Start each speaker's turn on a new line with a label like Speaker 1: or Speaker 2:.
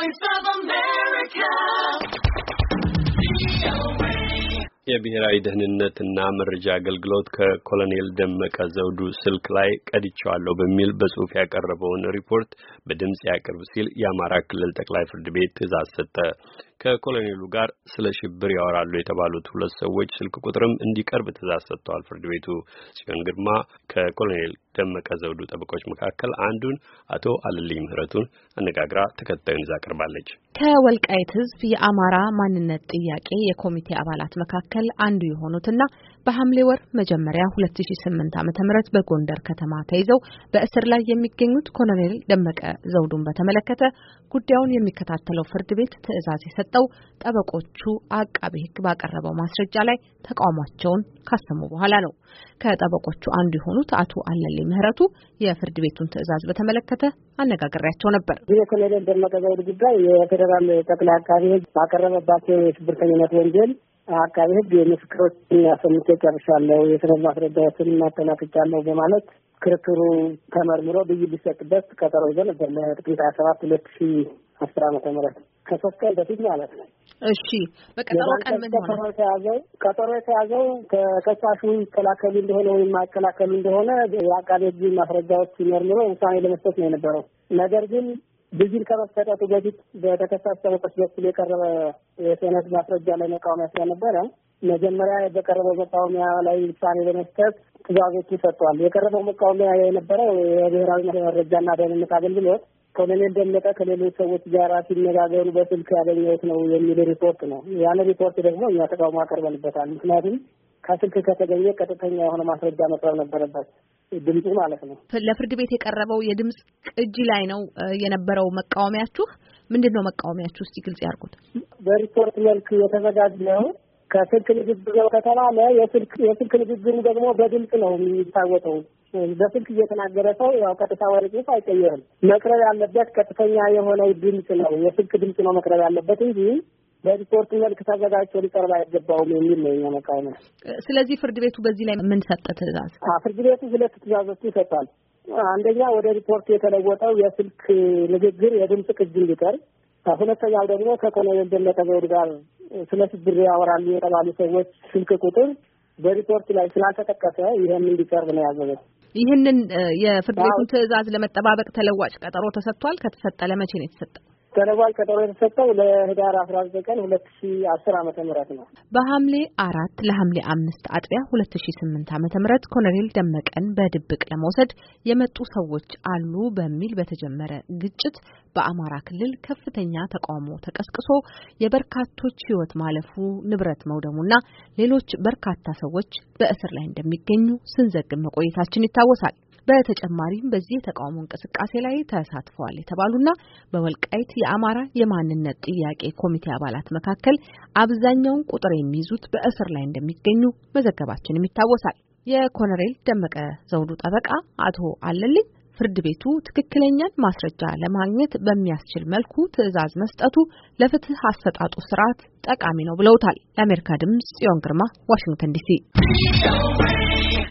Speaker 1: Voice of America.
Speaker 2: የብሔራዊ ደህንነትና መረጃ አገልግሎት ከኮሎኔል ደመቀ ዘውዱ ስልክ ላይ ቀድቻለሁ በሚል በጽሁፍ ያቀረበውን ሪፖርት በድምጽ ያቀርብ ሲል የአማራ ክልል ጠቅላይ ፍርድ ቤት ትዕዛዝ ሰጠ። ከኮሎኔሉ ጋር ስለ ሽብር ያወራሉ የተባሉት ሁለት ሰዎች ስልክ ቁጥርም እንዲቀርብ ትዕዛዝ ሰጥቷል ፍርድ ቤቱ። ጽዮን ግርማ ከኮሎኔል ደመቀ ዘውዱ ጠበቆች መካከል አንዱን አቶ አለልኝ ምህረቱን አነጋግራ ተከታዩን ይዛ ቀርባለች።
Speaker 3: ከወልቃይት ሕዝብ የአማራ ማንነት ጥያቄ የኮሚቴ አባላት መካከል አንዱ የሆኑትና በሐምሌ ወር መጀመሪያ 2008 ዓ.ም በጎንደር ከተማ ተይዘው በእስር ላይ የሚገኙት ኮሎኔል ደመቀ ዘውዱን በተመለከተ ጉዳዩን የሚከታተለው ፍርድ ቤት ትዕዛዝ የሰጠው ጠበቆቹ አቃቤ ሕግ ባቀረበው ማስረጃ ላይ ተቃውሟቸውን ካሰሙ በኋላ ነው። ከጠበቆቹ አንዱ የሆኑት አቶ አለልኝ ምህረቱ የፍርድ ቤቱን ትዕዛዝ በተመለከተ አነጋግሬያቸው ነበር።
Speaker 4: የኮሎኔል ደመቀ ዘውዱ ጉዳይ የፌዴራል ጠቅላይ አቃቤ ሕግ ባቀረበባቸው የሽብርተኝነት ወንጀል አቃቤ ሕግ ምስክሮችን አሰምቼ ጨርሻለሁ፣ የሰነድ ማስረጃዎችን አጠናቅቄያለሁ በማለት ክርክሩ ተመርምሮ ብይን ሊሰጥበት ቀጠሮ ይዞ ነበር ለጥቅምት 27 2010 ዓ.ም ከሶስት ቀን በፊት ማለት ነው።
Speaker 3: እሺ፣ በቀጠሮ ቀን ምን ሆነ?
Speaker 4: ቀጠሮ የተያዘው ከከሳሹ ይከላከሉ እንደሆነ ወይም ማይከላከሉ እንደሆነ የአቃቤ ሕግ ማስረጃዎች መርምሮ ውሳኔ ለመስጠት ነው የነበረው። ነገር ግን ብይን ከመሰጠቱ በፊት በተከሳሽ ጠበቆች በኩል የቀረበ የሰነድ ማስረጃ ላይ መቃወሚያ ስለነበረ መጀመሪያ በቀረበው መቃወሚያ ላይ ውሳኔ ለመስጠት ትዕዛዞች ሰጥቷል። የቀረበው መቃወሚያ የነበረው የብሔራዊ መረጃና ደህንነት አገልግሎት ኮሎኔል ደመቀ ከሌሎች ሰዎች ጋር ሲነጋገሩ በስልክ ያገኘሁት ነው የሚል ሪፖርት ነው። ያን ሪፖርት ደግሞ እኛ ተቃውሞ አቀርበንበታል። ምክንያቱም ከስልክ ከተገኘ ቀጥተኛ የሆነ ማስረጃ መቅረብ ነበረበት፣ ድምፁ ማለት ነው።
Speaker 3: ለፍርድ ቤት የቀረበው የድምጽ ቅጂ ላይ ነው የነበረው መቃወሚያችሁ። ምንድነው መቃወሚያችሁ? እስቲ ግልጽ ያርጉት።
Speaker 4: በሪፖርት መልክ የተዘጋጀው ከስልክ ንግግር ከተባለ የስልክ ንግግሩ ደግሞ በድምጽ ነው የሚታወቀው። በስልክ እየተናገረ ሰው ያው ቀጥታ ወደ ጽሑፍ አይቀየርም። መቅረብ ያለበት ቀጥተኛ የሆነው ድምጽ ነው፣ የስልክ ድምጽ ነው መቅረብ ያለበት እንጂ በሪፖርት መልክ ተዘጋጅቶ ሊቀርብ አይገባውም የሚል ነው የኛ መቃወሚያ።
Speaker 3: ስለዚህ ፍርድ ቤቱ በዚህ ላይ ምን ሰጠ ትዕዛዝ?
Speaker 4: ፍርድ ቤቱ ሁለት ትዕዛዞች ይሰጣል። አንደኛ ወደ ሪፖርት የተለወጠው የስልክ ንግግር የድምጽ ቅጂ እንዲቀርብ፣ ሁለተኛው ደግሞ ከኮሎኔል ደመቀ ዘውዱ ጋር ስለ ሽብር ያወራሉ የተባሉ ሰዎች ስልክ ቁጥር በሪፖርት ላይ ስላልተጠቀሰ ይሄን እንዲቀርብ ነው ያዘዘው።
Speaker 3: ይህንን የፍርድ ቤቱን ትዕዛዝ ለመጠባበቅ ተለዋጭ ቀጠሮ ተሰጥቷል። ከተሰጠ ለመቼ ነው የተሰጠው?
Speaker 4: ተለዋጭ ቀጠሮ የተሰጠው ለህዳር 19 ቀን 2010 ዓ.ም ነው።
Speaker 3: በሐምሌ 4 ለሐምሌ 5 አጥቢያ 2008 ዓ.ም ኮሎኔል ደመቀን በድብቅ ለመውሰድ የመጡ ሰዎች አሉ በሚል በተጀመረ ግጭት በአማራ ክልል ከፍተኛ ተቃውሞ ተቀስቅሶ የበርካቶች ሕይወት ማለፉ፣ ንብረት መውደሙና ሌሎች በርካታ ሰዎች በእስር ላይ እንደሚገኙ ስንዘግብ መቆየታችን ይታወሳል። በተጨማሪም በዚህ የተቃውሞ እንቅስቃሴ ላይ ተሳትፈዋል የተባሉና በወልቃይት የአማራ የማንነት ጥያቄ ኮሚቴ አባላት መካከል አብዛኛውን ቁጥር የሚይዙት በእስር ላይ እንደሚገኙ መዘገባችንም ይታወሳል። የኮሎኔል ደመቀ ዘውዱ ጠበቃ አቶ አለልኝ ፍርድ ቤቱ ትክክለኛን ማስረጃ ለማግኘት በሚያስችል መልኩ ትዕዛዝ መስጠቱ ለፍትህ አሰጣጡ ስርዓት ጠቃሚ ነው ብለውታል። ለአሜሪካ ድምጽ ጽዮን ግርማ፣ ዋሽንግተን ዲሲ።